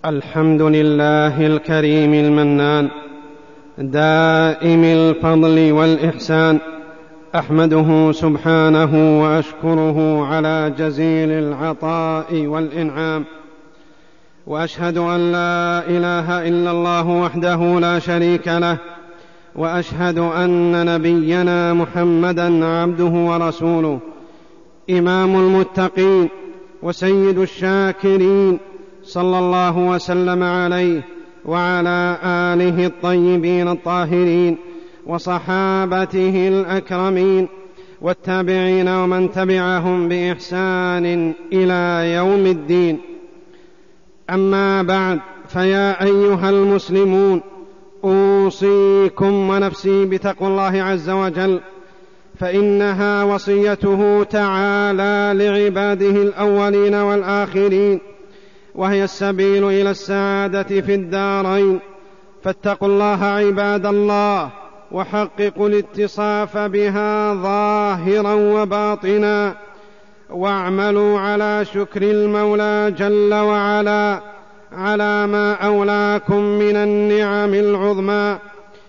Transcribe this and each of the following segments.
الحمد لله الكريم المنان دائم الفضل والإحسان، أحمده سبحانه وأشكره على جزيل العطاء والإنعام، وأشهد أن لا إله إلا الله وحده لا شريك له، وأشهد أن نبينا محمدًا عبده ورسوله، إمام المتقين وسيد الشاكرين، صلى الله وسلم عليه وعلى آله الطيبين الطاهرين وصحابته الأكرمين والتابعين ومن تبعهم بإحسان إلى يوم الدين. أما بعد، فيا أيها المسلمون، أوصيكم ونفسي بتقوى الله عز وجل، فإنها وصيته تعالى لعباده الأولين والآخرين، وهي السبيل إلى السعادة في الدارين. فاتقوا الله عباد الله، وحققوا الاتصاف بها ظاهرا وباطنا، واعملوا على شكر المولى جل وعلا على ما أولاكم من النعم العظمى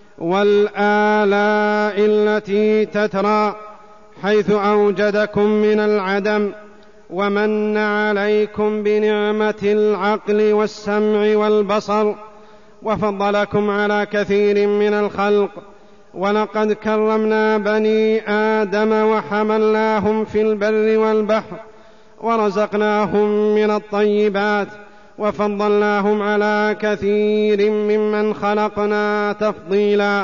والآلاء التي تترى، حيث أوجدكم من العدم ومن عليكم بنعمة العقل والسمع والبصر، وفضلكم على كثير من الخلق. ولقد كرمنا بني آدم وحملناهم في البر والبحر، ورزقناهم من الطيبات، وفضلناهم على كثير ممن خلقنا تفضيلا.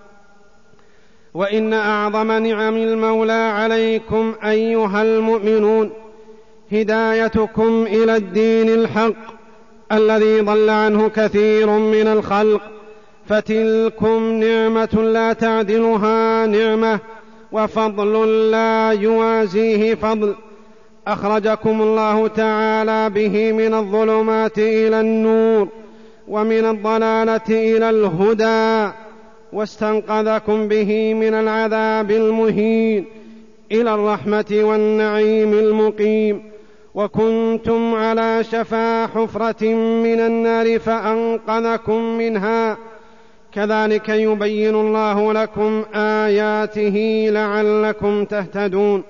وإن أعظم نعم المولى عليكم أيها المؤمنون هدايتكم إلى الدين الحق الذي ضل عنه كثير من الخلق، فتلكم نعمة لا تعدلها نعمة، وفضل لا يوازيه فضل. أخرجكم الله تعالى به من الظلمات إلى النور، ومن الضلالة إلى الهدى، واستنقذكم به من العذاب المهين إلى الرحمة والنعيم المقيم. وكنتم على شفا حفرة من النار فأنقذكم منها. كذلك يبين الله لكم آياته لعلكم تهتدون.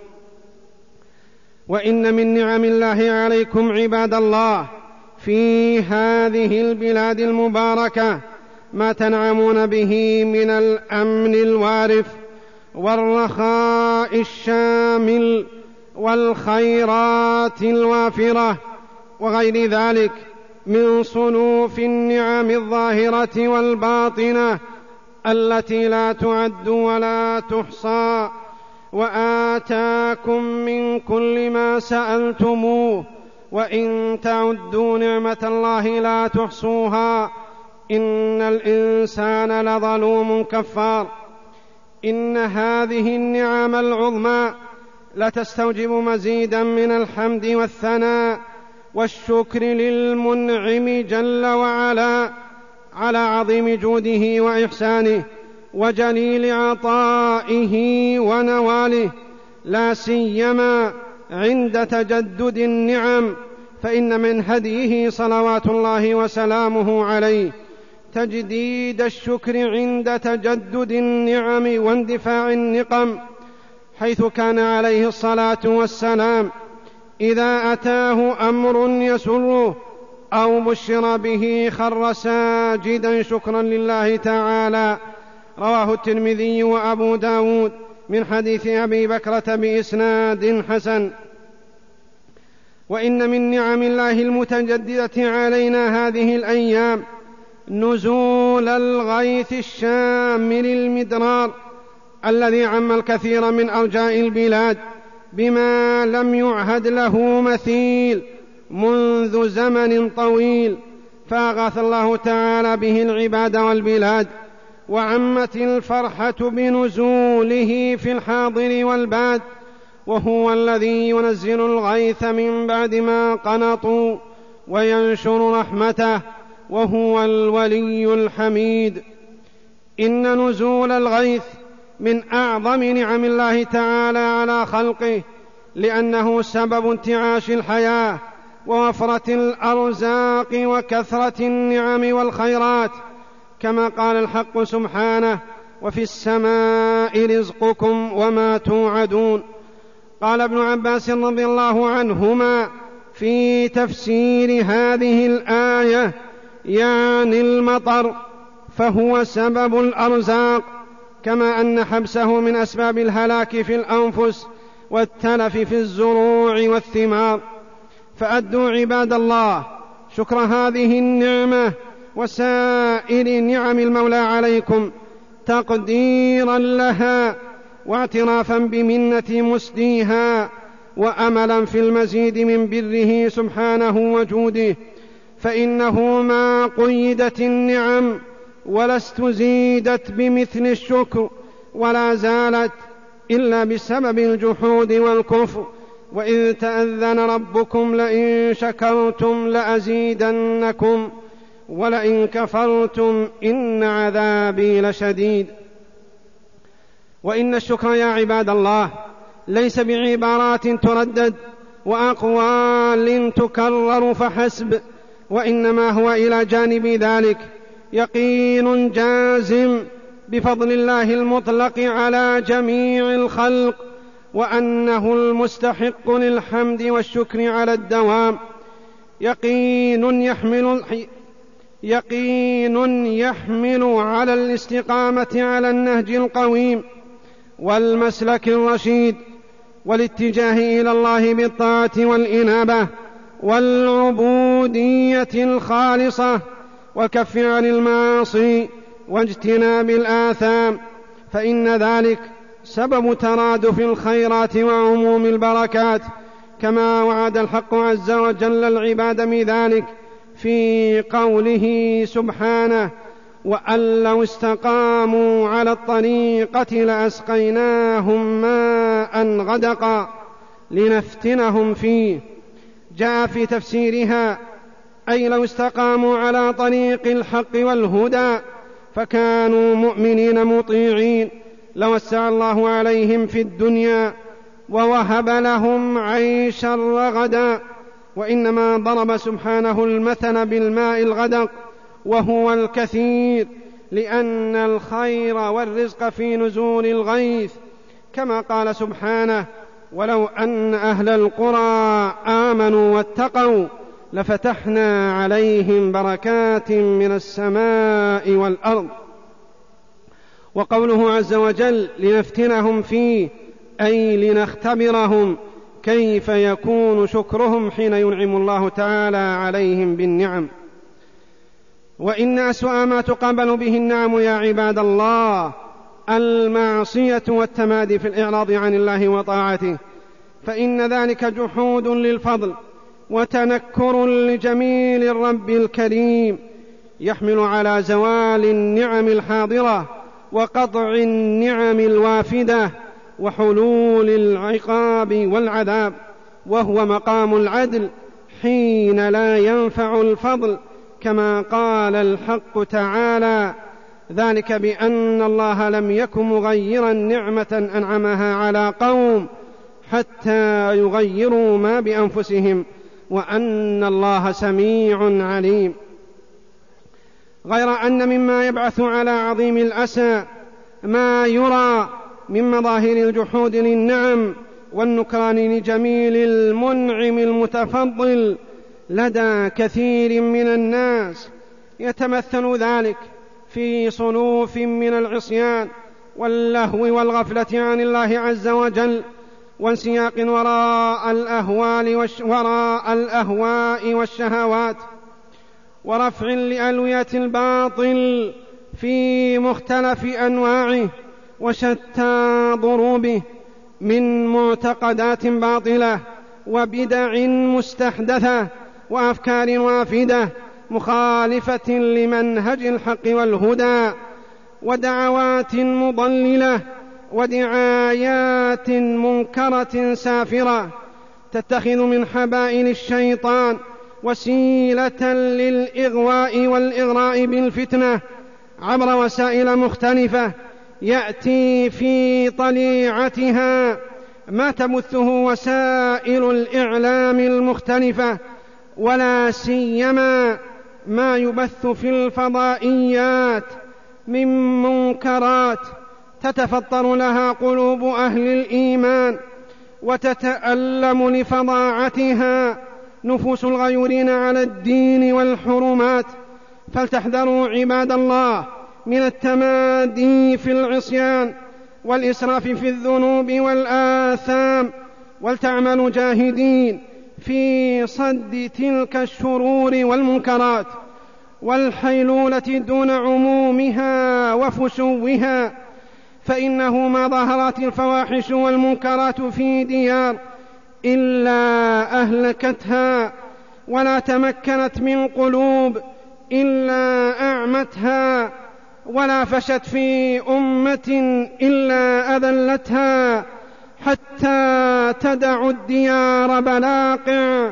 وإن من نعم الله عليكم عباد الله في هذه البلاد المباركة ما تنعمون به من الأمن الوارف والرخاء الشامل والخيرات الوافرة، وغير ذلك من صنوف النعم الظاهرة والباطنة التي لا تعد ولا تحصى. وآتاكم من كل ما سألتموه، وإن تعدوا نعمة الله لا تحصوها، إن الإنسان لظلوم كفار. إن هذه النعم العظمى لتستوجب مزيدا من الحمد والثناء والشكر للمنعم جل وعلا على عظيم جوده وإحسانه وجليل عطائه ونواله، لا سيما عند تجدد النعم، فإن من هديه صلوات الله وسلامه عليه تجديد الشكر عند تجدد النعم واندفاع النقم، حيث كان عليه الصلاة والسلام إذا أتاه أمر يسره أو بشر به خر ساجدا شكرا لله تعالى. رواه الترمذي وأبو داود من حديث أبي بكرة بإسناد حسن. وإن من نعم الله المتجددة علينا هذه الأيام نزول الغيث الشامل المدرار الذي عم الكثير من أرجاء البلاد بما لم يعهد له مثيل منذ زمن طويل، فأغاث الله تعالى به العباد والبلاد، وعمت الفرحة بنزوله في الحاضر والباد. وهو الذي ينزل الغيث من بعد ما قنطوا وينشر رحمته، وهو الولي الحميد. إن نزول الغيث من أعظم نعم الله تعالى على خلقه، لأنه سبب انتعاش الحياة ووفرة الأرزاق وكثرة النعم والخيرات، كما قال الحق سبحانه: وفي السماء رزقكم وما توعدون. قال ابن عباس رضي الله عنهما في تفسير هذه الآية: يعني المطر، فهو سبب الأرزاق، كما أن حبسه من أسباب الهلاك في الأنفس والتلف في الزروع والثمار. فأدوا عباد الله شكر هذه النعمة وسائر نعم المولى عليكم تقديرا لها واعترافا بمنة مسديها، وأملا في المزيد من بره سبحانه وجوده، فإنه ما قيدت النعم ولا استزيدت بمثل الشكر ولا زالت إلا بسبب الجحود والكفر. وإذ تأذن ربكم لئن شكرتم لأزيدنكم ولئن كفرتم إن عذابي لشديد. وإن الشكر يا عباد الله ليس بعبارات تردد وأقوال تكرر فحسب، وإنما هو إلى جانب ذلك يقين جازم بفضل الله المطلق على جميع الخلق، وأنه المستحق للحمد والشكر على الدوام. يقين يحمل على الاستقامة على النهج القويم والمسلك الرشيد، والاتجاه إلى الله بالطاعة والإنابة والعبودية الخالصة، والكف عن المعاصي واجتناب الآثام، فإن ذلك سبب ترادف الخيرات وعموم البركات، كما وعد الحق عز وجل العباد بذلك في قوله سبحانه: وأن لو استقاموا على الطريقة لأسقيناهم ماء غدقا لنفتنهم فيه. جاء في تفسيرها: أي لو استقاموا على طريق الحق والهدى فكانوا مؤمنين مطيعين لوسع الله عليهم في الدنيا ووهب لهم عيشا رغدا. وإنما ضرب سبحانه المثل بالماء الغدق وهو الكثير، لأن الخير والرزق في نزول الغيث، كما قال سبحانه: ولو أن أهل القرى آمنوا واتقوا لفتحنا عليهم بركات من السماء والأرض. وقوله عز وجل: لنفتنهم فيه، أي لنختبرهم كيف يكون شكرهم حين ينعم الله تعالى عليهم بالنعم. وإن أسوأ ما تقابل به النعم يا عباد الله المعصية والتمادي في الإعراض عن الله وطاعته، فإن ذلك جحود للفضل وتنكر لجميل الرب الكريم، يحمل على زوال النعم الحاضرة وقطع النعم الوافدة وحلول العقاب والعذاب، وهو مقام العدل حين لا ينفع الفضل، كما قال الحق تعالى: ذلك بأن الله لم يكن مغيرا نعمة أنعمها على قوم حتى يغيروا ما بأنفسهم وأن الله سميع عليم. غير أن مما يبعث على عظيم الأسى ما يرى من مظاهر الجحود للنعم والنكران لجميل المنعم المتفضل لدى كثير من الناس، يتمثل ذلك في صنوف من العصيان واللهو والغفلة عن الله عز وجل، وانسياق وراء الأهواء والشهوات، ورفع لألوية الباطل في مختلف أنواعه وشتى ضروبه من معتقدات باطلة وبدع مستحدثة وأفكار وافدة مخالفة لمنهج الحق والهدى، ودعوات مضللة ودعايات منكرة سافرة تتخذ من حبائل الشيطان وسيلة للإغواء والإغراء بالفتنة عبر وسائل مختلفة، يأتي في طليعتها ما تبثه وسائل الإعلام المختلفة ولا سيما ما يبث في الفضائيات من منكرات تتفطر لها قلوب أهل الإيمان وتتألم لفظاعتها نفوس الغيورين على الدين والحرمات. فلتحذروا عباد الله من التمادي في العصيان والإسراف في الذنوب والآثام، ولتعملوا جاهدين في صد تلك الشرور والمنكرات والحيلولة دون عمومها وفشوها، فإنه ما ظهرت الفواحش والمنكرات في ديار إلا أهلكتها، ولا تمكنت من قلوب إلا أعمتها، ولا فشت في أمة إلا أذلتها، حتى تدع الديار بلاقع.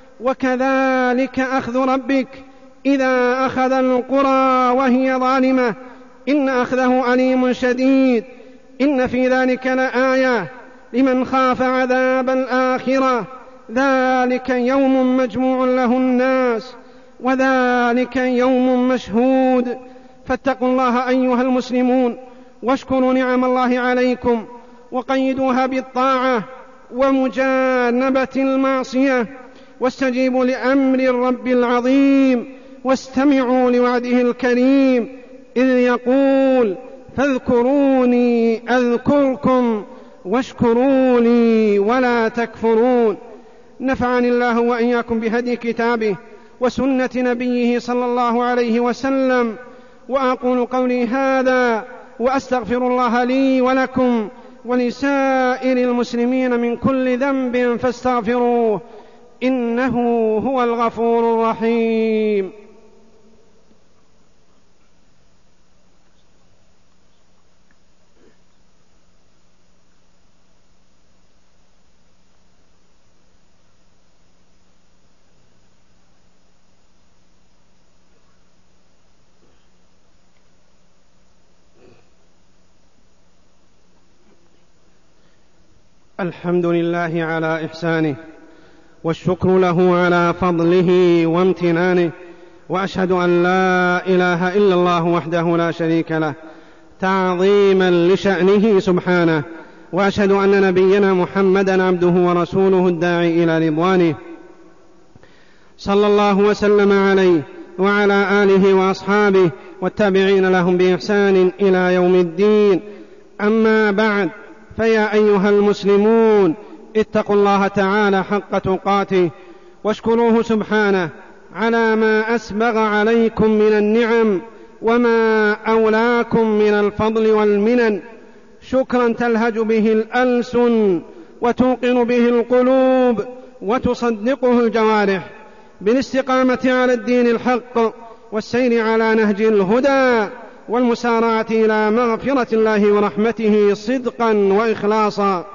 وكذلك أخذ ربك إذا أخذ القرى وهي ظالمة إن أخذه أليم شديد. إن في ذلك لآية لمن خاف عذاب الآخرة، ذلك يوم مجموع له الناس وذلك يوم مشهود. فاتقوا الله أيها المسلمون واشكروا نعم الله عليكم وقيدوها بالطاعة ومجانبة المعصية، واستجيبوا لأمر الرب العظيم، واستمعوا لوعده الكريم إذ يقول فاذكروني أذكركم واشكروا لي ولا تكفرون. نفعني الله وإياكم بهدي كتابه وسنة نبيه صلى الله عليه وسلم، وأقول قولي هذا وأستغفر الله لي ولكم ولسائر المسلمين من كل ذنب فاستغفروه إنه هو الغفور الرحيم. الحمد لله على إحسانه، والشكر له على فضله وامتنانه، وأشهد أن لا إله إلا الله وحده لا شريك له تعظيما لشأنه سبحانه، وأشهد أن نبينا محمدا عبده ورسوله الداعي إلى رضوانه، صلى الله وسلم عليه وعلى آله وأصحابه والتابعين لهم بإحسان إلى يوم الدين. أما بعد، فيا أيها المسلمون اتقوا الله تعالى حق تقاته واشكروه سبحانه على ما أسبغ عليكم من النعم وما أولاكم من الفضل والمنن، شكرا تلهج به الألسن وتوقن به القلوب وتصدقه الجوارح، بالاستقامة على الدين الحق والسير على نهج الهدى والمسارعة إلى مغفرة الله ورحمته صدقا وإخلاصا.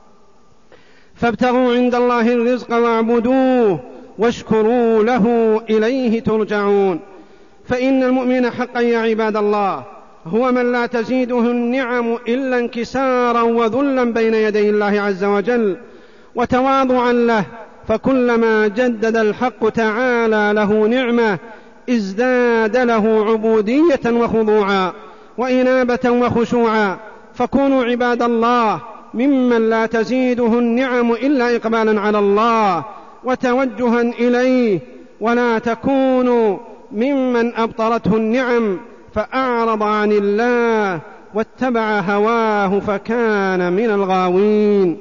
فابتغوا عند الله الرزق واعبدوه واشكروا له إليه ترجعون. فإن المؤمن حقا يا عباد الله هو من لا تزيده النعم إلا انكسارا وذلا بين يدي الله عز وجل وتواضعا له، فكلما جدد الحق تعالى له نعمة ازداد له عبودية وخضوعا وإنابة وخشوعا. فكونوا عباد الله ممن لا تزيده النعم إلا إقبالا على الله وتوجها إليه، ولا تكونوا ممن أبطرته النعم فأعرض عن الله واتبع هواه فكان من الغاوين.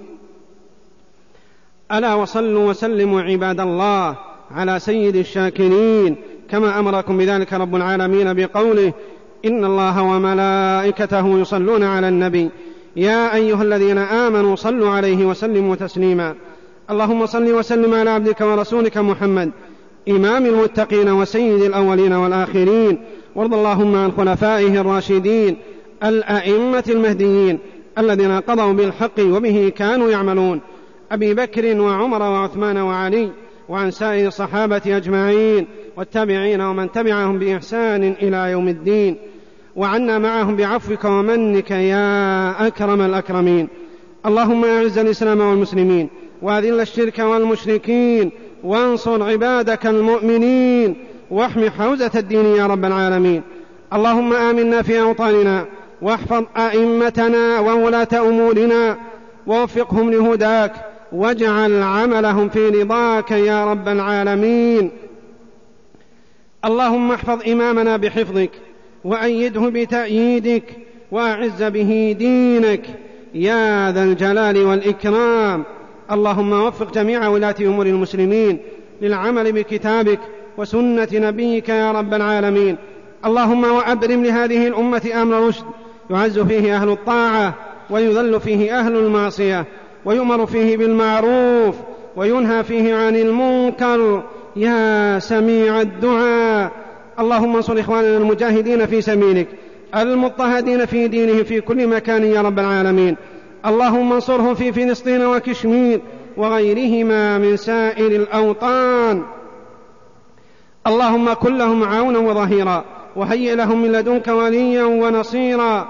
ألا وصلوا وسلموا عباد الله على سيد الشاكرين، كما أمركم بذلك رب العالمين بقوله إن الله وملائكته يصلون على النبي يا أيها الذين آمنوا صلوا عليه وسلموا تسليما. اللهم صل وسلم على عبدك ورسولك محمد إمام المتقين وسيد الأولين والآخرين، وارض اللهم عن خلفائه الراشدين الأئمة المهديين الذين قضوا بالحق وبه كانوا يعملون، أبي بكر وعمر وعثمان وعلي، وعن سائر الصحابة أجمعين والتابعين ومن تبعهم بإحسان إلى يوم الدين، وعنا معهم بعفوك ومنك يا أكرم الأكرمين. اللهم أعز الإسلام والمسلمين وأذل الشرك والمشركين وانصر عبادك المؤمنين واحم حوزة الدين يا رب العالمين. اللهم آمنا في أوطاننا واحفظ أئمتنا وولاة أمورنا ووفقهم لهداك واجعل عملهم في رضاك يا رب العالمين. اللهم احفظ إمامنا بحفظك وأيده بتأييدك وأعز به دينك يا ذا الجلال والإكرام. اللهم وفق جميع ولاة أمور المسلمين للعمل بكتابك وسنة نبيك يا رب العالمين. اللهم وأبرم لهذه الأمة أمر رشد يعز فيه أهل الطاعة ويذل فيه أهل المعصية ويؤمر فيه بالمعروف وينهى فيه عن المنكر يا سميع الدعاء. اللهم انصر إخواننا المجاهدين في سبيلك المضطهدين في دينهم في كل مكان يا رب العالمين. اللهم انصرهم في فلسطين وكشمير وغيرهما من سائر الأوطان. اللهم كن لهم عونا وظهيرا وهيئ لهم من لدنك وليا ونصيرا.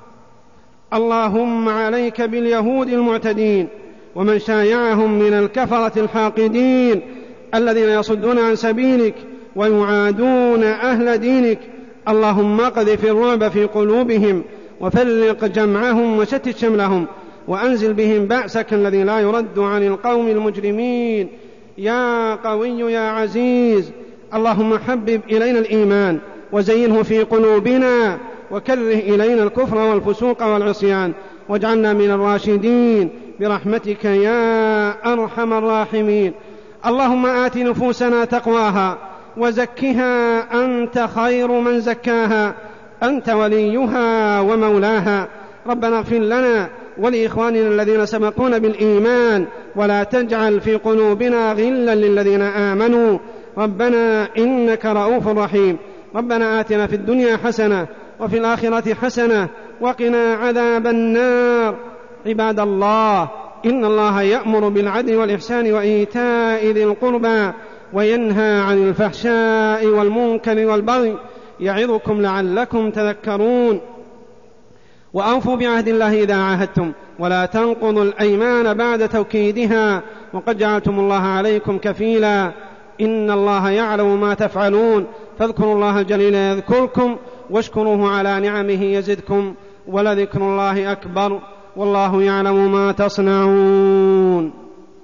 اللهم عليك باليهود المعتدين ومن شايعهم من الكفرة الحاقدين الذين يصدون عن سبيلك ويعادون أهل دينك. اللهم اقذف الرعب في قلوبهم وفرق جمعهم وشتت شملهم وأنزل بهم بأسك الذي لا يرد عن القوم المجرمين يا قوي يا عزيز. اللهم حبب إلينا الإيمان وزينه في قلوبنا وكره إلينا الكفر والفسوق والعصيان واجعلنا من الراشدين برحمتك يا أرحم الراحمين. اللهم آت نفوسنا تقواها وزكها أنت خير من زكاها أنت وليها ومولاها. ربنا اغفر لنا ولإخواننا الذين سبقونا بالإيمان ولا تجعل في قلوبنا غلا للذين آمنوا ربنا إنك رؤوف رحيم. ربنا آتنا في الدنيا حسنة وفي الآخرة حسنة وقنا عذاب النار. عباد الله إن الله يأمر بالعدل والإحسان وإيتاء ذي القربى وينهى عن الفحشاء والمنكر والبغي يعظكم لعلكم تذكرون. وأوفوا بعهد الله إذا عاهدتم ولا تنقضوا الأيمان بعد توكيدها وقد جعلتم الله عليكم كفيلا إن الله يعلم ما تفعلون. فاذكروا الله الجليل يذكركم واشكروه على نعمه يزدكم ولذكر الله أكبر والله يعلم ما تصنعون.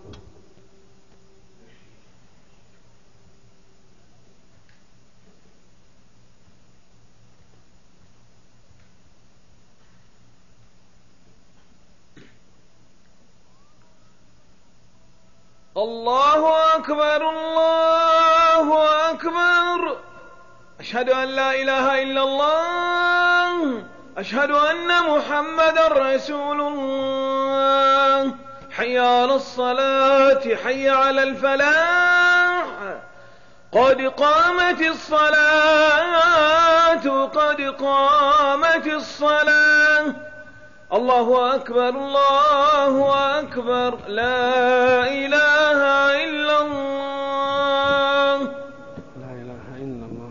الله أكبر الله أكبر. أشهد أن لا إله إلا الله. أشهد أن محمدا رسول الله. حي على الصلاة حي على الفلاح قد قامت الصلاة قد قامت الصلاة. الله أكبر الله أكبر لا إله إلا الله لا إله إلا الله.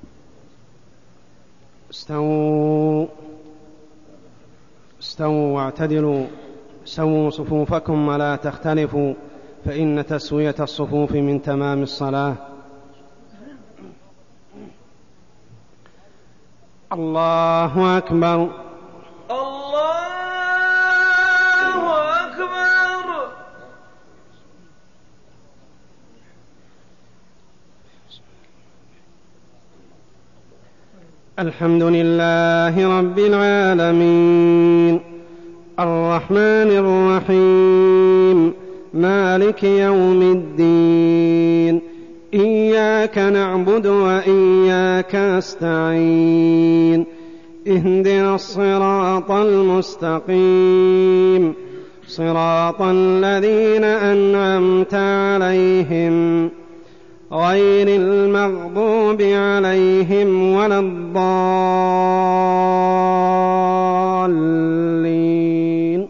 استووا واعتدلوا سووا صفوفكم ولا تختلفوا فإن تسوية الصفوف من تمام الصلاة. الله أكبر الله أكبر. الحمد لله رب العالمين الرحمن الرحيم مالك يوم الدين إياك نعبد وإياك نستعين اهدنا الصراط المستقيم صراط الذين أنعمت عليهم غير المغضوب عليهم ولا الضالين.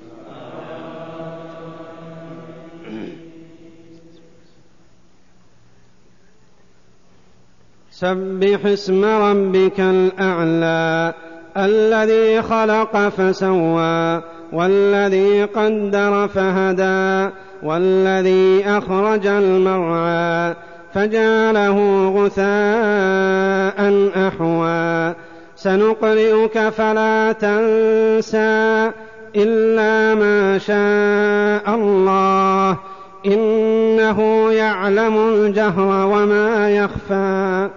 سبح اسم ربك الأعلى الذي خلق فسوى والذي قدر فهدى والذي أخرج المرعى فجعله غثاء أحوى سنقرئك فلا تنسى إلا ما شاء الله إنه يعلم الجهر وما يخفى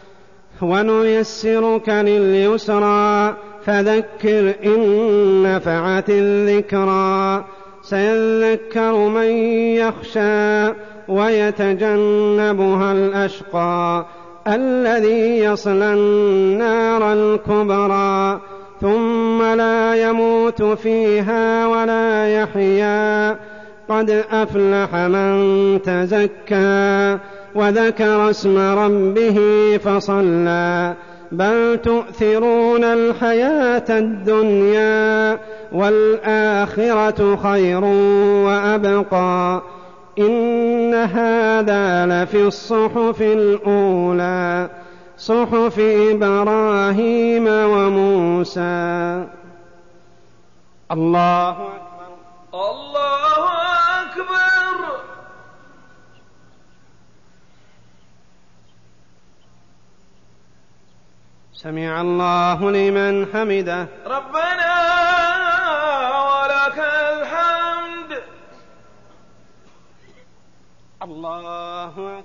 ونيسرك لليسرى فذكر إن نفعت الذكرى سيذكر من يخشى ويتجنبها الأشقى الذي يصلى النار الكبرى ثم لا يموت فيها ولا يحيا قد أفلح من تزكى وذكر اسم ربه فصلى بل تؤثرون الحياة الدنيا والآخرة خير وأبقى إن هذا لفي الصحف الأولى صحف إبراهيم وموسى. الله أكبر الله أكبر. سمع الله لمن حمده. ربنا ولك الحمد. الله أكبر.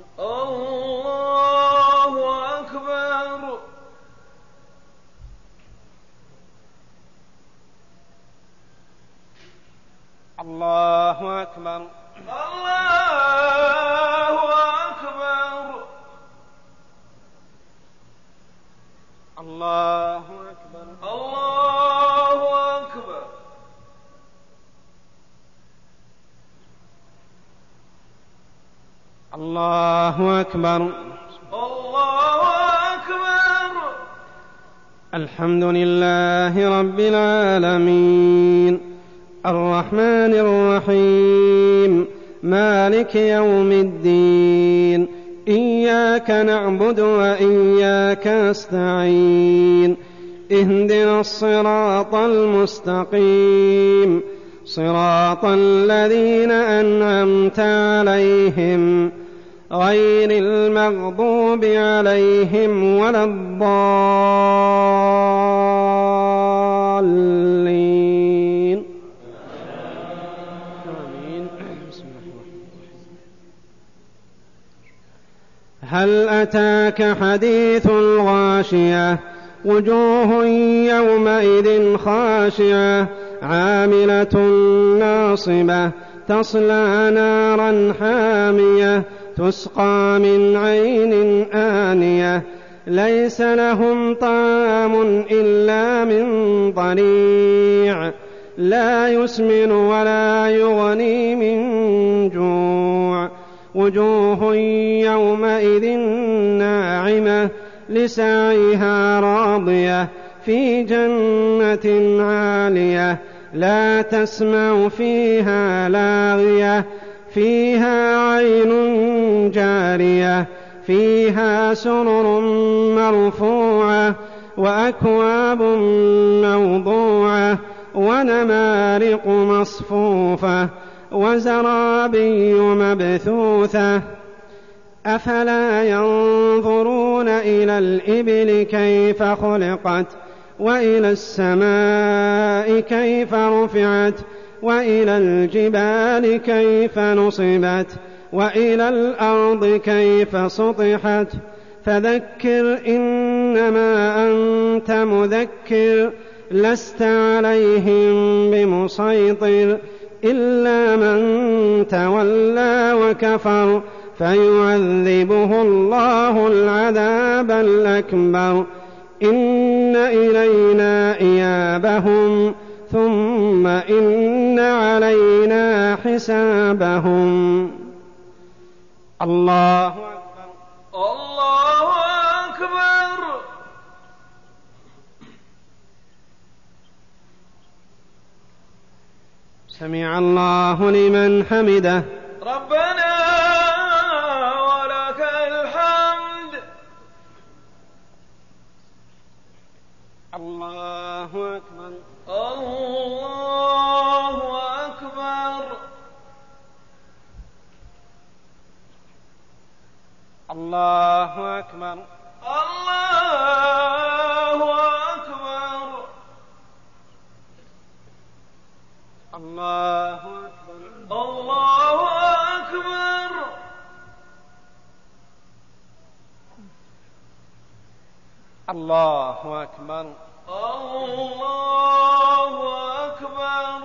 الله أكبر. الله أكبر. الله أكبر. الله أكبر. الله أكبر. الله أكبر. الله أكبر. الحمد لله رب العالمين الرحمن الرحيم مالك يوم الدين إياك نعبد وإياك نستعين اهدنا الصراط المستقيم صراط الذين أنعمت عليهم غير المغضوب عليهم ولا الضالين. آمين. هل أتاك حديث الغاشية وجوه يومئذ خاشعة عاملة ناصبة تصلى نارا حامية تسقى من عين آنية ليس لهم طعام إلا من ضريع لا يسمن ولا يغني من جوع وجوه يومئذ ناعمة لسعيها راضية في جنة عالية لا تسمع فيها لاغية فيها عين جارية فيها سرر مرفوعة وأكواب موضوعة ونمارق مصفوفة وزرابي مبثوثة أفلا ينظرون إلى الإبل كيف خلقت وإلى السماء كيف رفعت وإلى الجبال كيف نصبت وإلى الأرض كيف سطحت فذكر إنما أنت مذكر لست عليهم بمسيطر إلا من تولى وكفر فيعذبه الله العذاب الأكبر إن إلينا إيابهم ثم إن علينا حسابهم. الله أكبر. الله أكبر. سمع الله لمن حمده. ربنا ولك الحمد. الله أكبر. الله أكبر. الله أكبر. الله أكبر. الله أكبر. الله أكبر. الله أكبر. الله أكبر.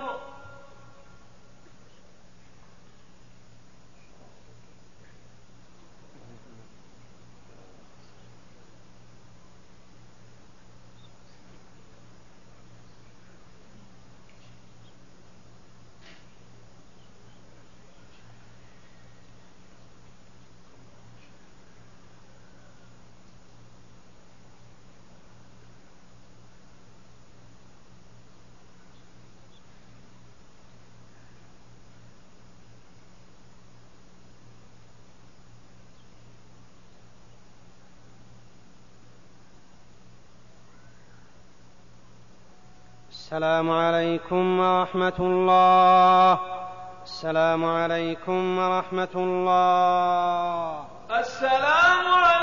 السلام عليكم ورحمة الله. السلام عليكم ورحمة الله. السلام عليكم